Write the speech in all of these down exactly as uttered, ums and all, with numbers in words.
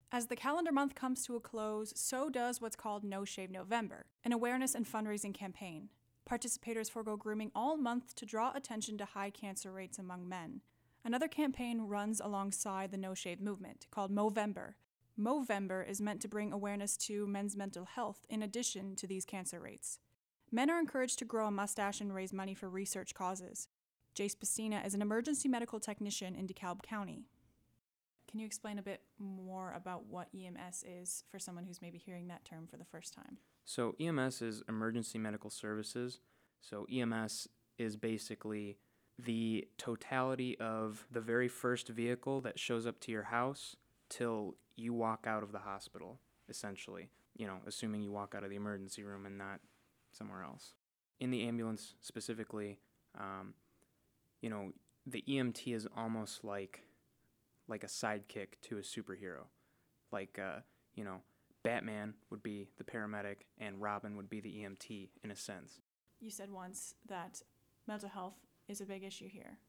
As the calendar month comes to a close, so does what's called No Shave November, an awareness and fundraising campaign. Participators forego grooming all month to draw attention to high cancer rates among men. Another campaign runs alongside the No Shave movement, called Movember. Movember is meant to bring awareness to men's mental health in addition to these cancer rates. Men are encouraged to grow a mustache and raise money for research causes. Jace Pacina is an emergency medical technician in DeKalb County. Can you explain a bit more about what E M S is for someone who's maybe hearing that term for the first time? So E M S is Emergency Medical Services. So E M S is basically the totality of the very first vehicle that shows up to your house till you walk out of the hospital, essentially. You know, assuming you walk out of the emergency room and not somewhere else. In the ambulance specifically, um, you know, the E M T is almost like like a sidekick to a superhero. Like, uh, you know, Batman would be the paramedic and Robin would be the E M T in a sense. You said once that mental health is a big issue here.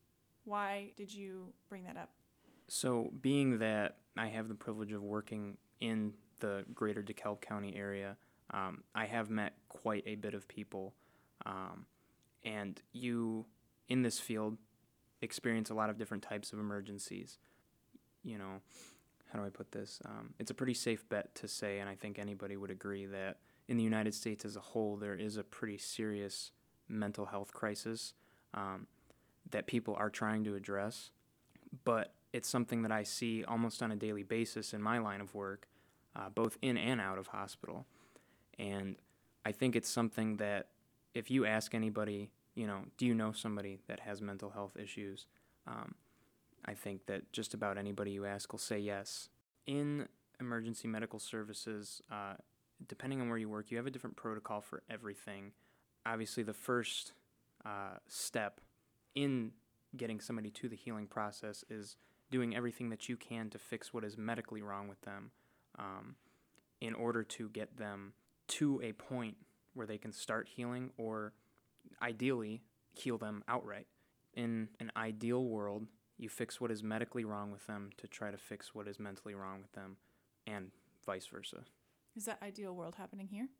Why did you bring that up? So being that I have the privilege of working in the greater DeKalb County area, um, I have met quite a bit of people. Um, and you, in this field, experience a lot of different types of emergencies. You know, how do I put this? Um, it's a pretty safe bet to say, and I think anybody would agree, that in the United States as a whole, there is a pretty serious mental health crisis um, that people are trying to address. But it's something that I see almost on a daily basis in my line of work, uh, both in and out of hospital. And I think it's something that if you ask anybody, you know, do you know somebody that has mental health issues? Um, I think that just about anybody you ask will say yes. In emergency medical services, uh, depending on where you work, you have a different protocol for everything. Obviously, the first uh, step in getting somebody to the healing process is doing everything that you can to fix what is medically wrong with them um, in order to get them to a point where they can start healing or ideally heal them outright. In an ideal world, you fix what is medically wrong with them to try to fix what is mentally wrong with them, and vice versa. Is that ideal world happening here?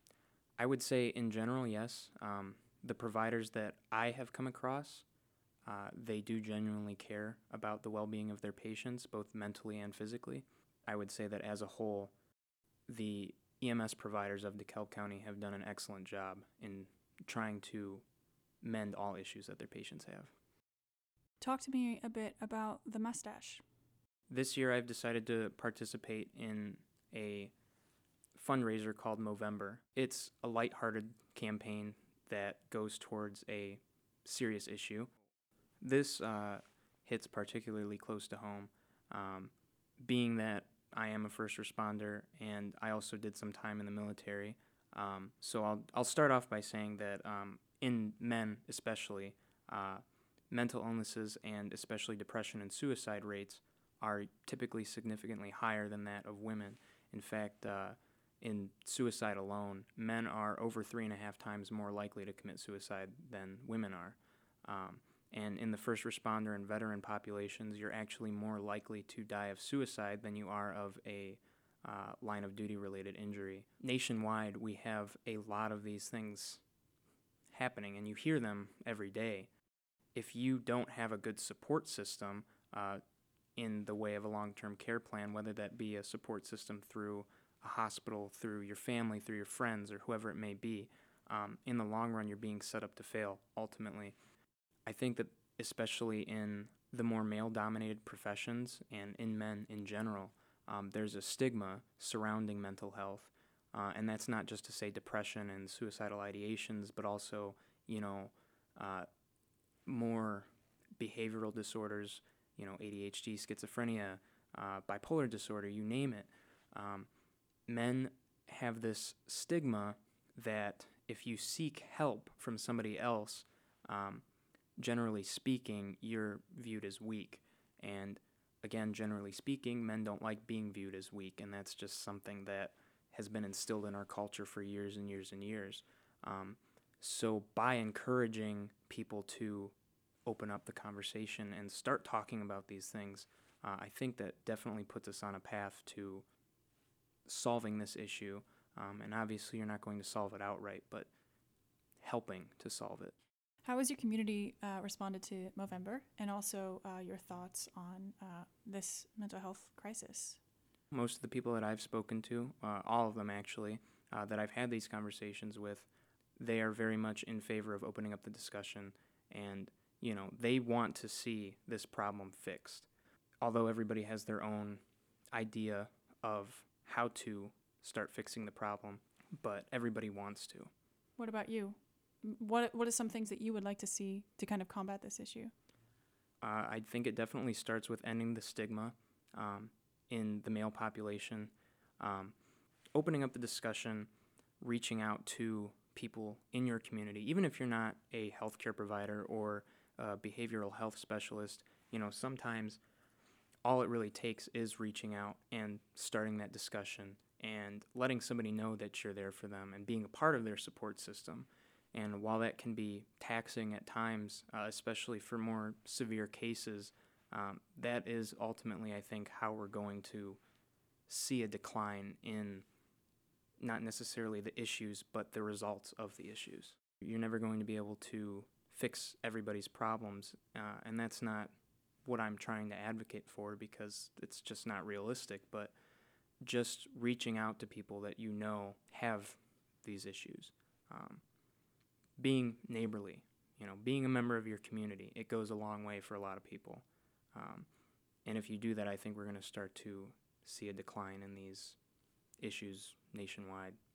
I would say in general, yes. Um, the providers that I have come across, uh, they do genuinely care about the well-being of their patients, both mentally and physically. I would say that as a whole, the E M S providers of DeKalb County have done an excellent job in trying to mend all issues that their patients have. Talk to me a bit about the mustache. This year I've decided to participate in a fundraiser called Movember. It's a lighthearted campaign that goes towards a serious issue. This uh, hits particularly close to home, um, being that I am a first responder and I also did some time in the military. Um, so I'll I'll start off by saying that um, in men especially, uh, mental illnesses and especially depression and suicide rates are typically significantly higher than that of women. In fact, uh, in suicide alone, men are over three and a half times more likely to commit suicide than women are. Um, and in the first responder and veteran populations, you're actually more likely to die of suicide than you are of a uh, line of duty related injury. Nationwide, we have a lot of these things happening, and you hear them every day. If you don't have a good support system uh, in the way of a long-term care plan, whether that be a support system through a hospital, through your family, through your friends, or whoever it may be, um, in the long run, you're being set up to fail, ultimately. I think that especially in the more male-dominated professions and in men in general, um, there's a stigma surrounding mental health, uh, and that's not just to say depression and suicidal ideations, but also, you know, uh, more behavioral disorders, you know, A D H D, schizophrenia, uh, bipolar disorder, you name it. Um, men have this stigma that if you seek help from somebody else, um, generally speaking, you're viewed as weak. And again, generally speaking, men don't like being viewed as weak, and that's just something that has been instilled in our culture for years and years and years. Um, so by encouraging people to open up the conversation and start talking about these things, uh, I think that definitely puts us on a path to solving this issue. Um, and obviously, you're not going to solve it outright, but helping to solve it. How has your community uh, responded to Movember, and also uh, your thoughts on uh, this mental health crisis? Most of the people that I've spoken to, uh, all of them actually, uh, that I've had these conversations with, they are very much in favor of opening up the discussion, and, you know, they want to see this problem fixed. Although everybody has their own idea of how to start fixing the problem, but everybody wants to. What about you? M- What What are some things that you would like to see to kind of combat this issue? Uh, I think it definitely starts with ending the stigma um, in the male population, um, opening up the discussion, reaching out to people in your community, even if you're not a healthcare provider or a behavioral health specialist. You know, sometimes all it really takes is reaching out and starting that discussion and letting somebody know that you're there for them and being a part of their support system. And while that can be taxing at times, uh, especially for more severe cases, um, that is ultimately, I think, how we're going to see a decline in not necessarily the issues, but the results of the issues. You're never going to be able to fix everybody's problems, uh, and that's not what I'm trying to advocate for, because it's just not realistic. But just reaching out to people that you know have these issues, um, being neighborly, you know, being a member of your community, it goes a long way for a lot of people. Um, and if you do that, I think we're going to start to see a decline in these issues nationwide.